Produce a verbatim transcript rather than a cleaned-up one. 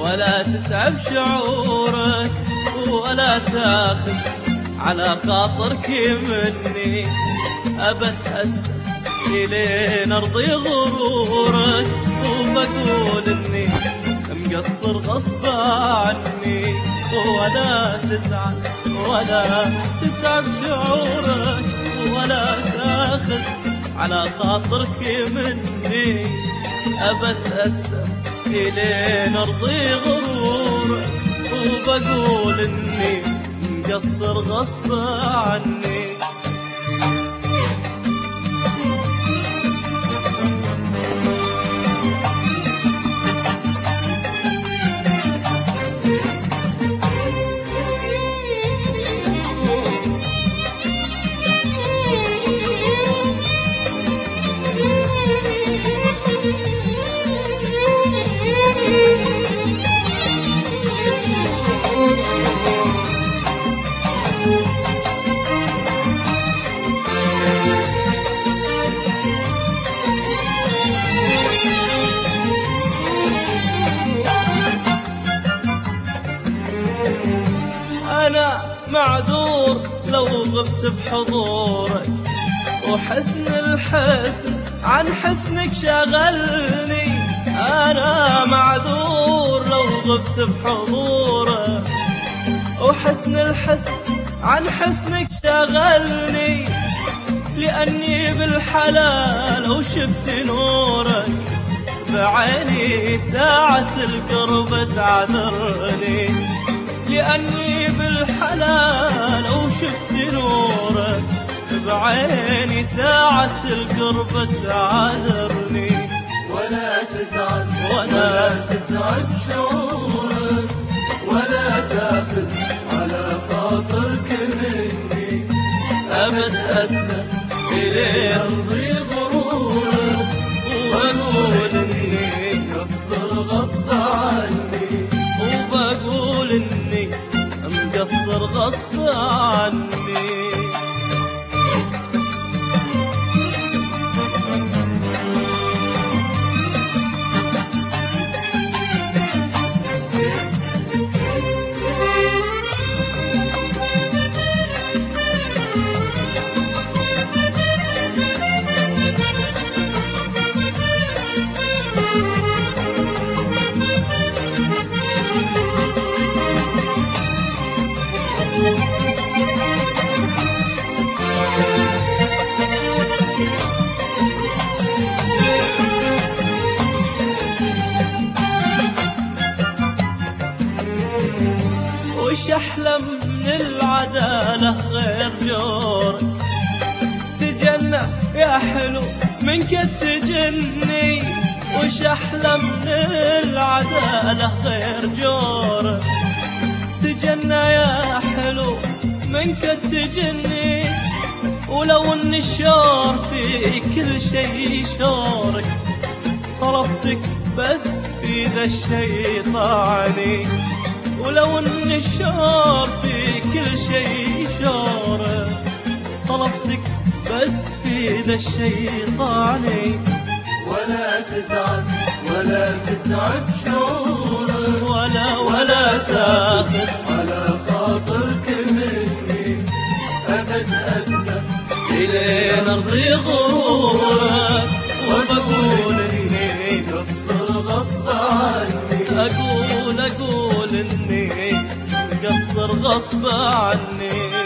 ولا تتعب شعورك ولا تاخذ على خاطرك مني. أبتأسف إلين أرضي غرورك وبقول إني مقصر غصب عني. ولا تزعل ولا تتعب شعورك ولا تاخذ على خاطرك مني. أبتأسف إلين أرضي غرورك وبقول إني مقصر غصب عني. أنا معذور لو غبت بحضورك وحسن الحسن عن حسنك شغلني. أنا معذور لو غبت بحضورك وحسن الحسن عن حسنك شغلني. لأني بالحلال وشفت نورك بعيني ساعة القرب تعذرني. لأني بالحلال وشفت نورك بعيني ساعة القرب تعذرني. ولا تزعل ولا تتعب شعورك ولا تاخذ على خاطرك مني. أبتأسف إلين أرضي غرورك وأقول إني مقصر غصب عني. وبقول إني مقصر غصب عني. وش أحلم من العدالة غير جورك. تجنى يا حلو منك تجني. وش أحلم من العدالة غير جورك. تجنى يا حلو منك تجني. ولو ان الشور في كل شي شورك طلبتك بس في ذا الشي طعني. ولو ان الشور في كل شي شورك طلبتك بس في ذا الشي طعني. ولا تزعل ولا تتعب شعورك ولا ولا تاخذ على خاطرك مني. أبتأسف إلين أرضي غرورك وبقول إني مقصر غصب عني. أقول أقول إني مقصر غصب عني.